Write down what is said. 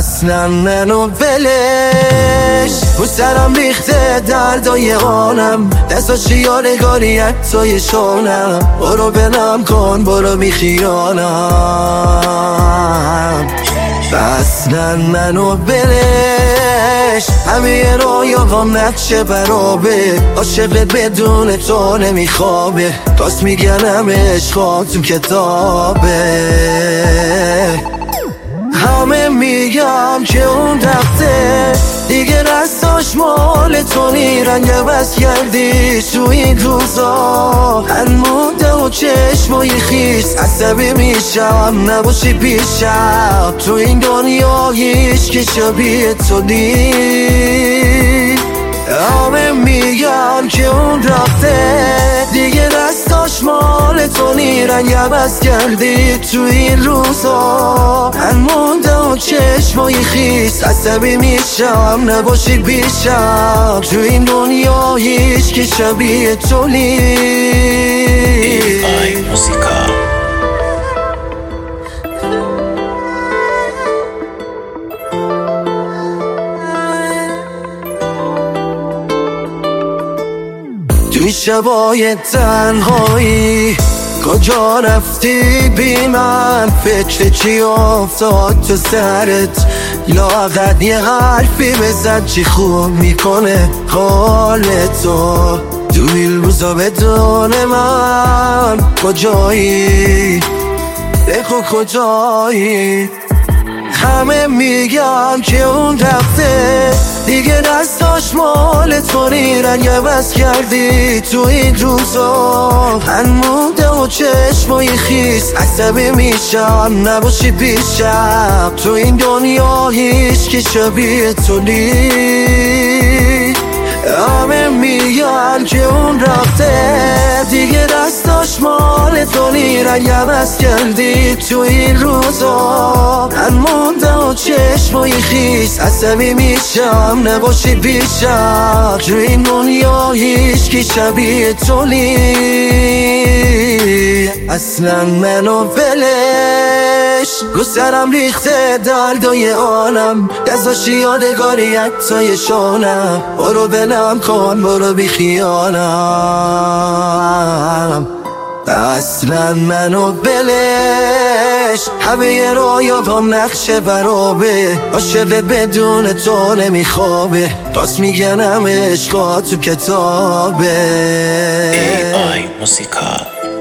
اصلا منو ولش رو سرم ریخته دردای حالم، دستاشی یادگاری حتای شانم. برو بنام کن برو بی خیالم، اصلا منو ولش. همه رویاهام نقشه برابه، عاشقت بدون تو نمیخوابه. راست میگنم عشقات تو کتابه. همه میگم که اون رفته دیگه، رستاش مال تو رنگ عوض کردی تو این روزا. انموده و چشمای خیس عصبی میشم نباشی پیشم. تو این دنیا هیچ که شبیه تو نیست. همه میگن که اون رفته دیگه، دستاش مال تو رنگ عوض کردی تو این روزا. انمونده و چشمای خیس عصبی میشم نباشی پیشم. تو این دنیا هیچ که شبیه تو نیست. توی شبای تنهایی کجا رفتی بی من؟ فکر چی افتاد تو سرت؟ لااقل یه حرفی بزن چی خوب میکنه حال تو. تو این روزا بدون من کجایی؟ بگو کجایی؟ همه میگم که اون رفته دیگه، دستاش مال تو رنگ عوض کردی تو این روزا. انموده و چشمای خیس عصبی میشم نباشی پیشم. تو این دنیا هیچ که شبیه تو نیست. همه میگن که اون رفته دیگه، دستاش مال تو رنگ عوض کردی تو این روزا. انمونده و چشمای خیس عصبی میشم نباشی پیشم. تو این دنیا هیچ که شبیه تو نیست. اصلا منو ولش رو سرم ریخته دردای عالم، دستاشی یادگاری حتای شانم. برو بنام کن برو بی خیالم، اصلا منو ولش. همه رویاهام نقشه برابه، عاشقت بدون تو نمیخوابه. راست میگنم عشقات تو کتابه. AI موسیقا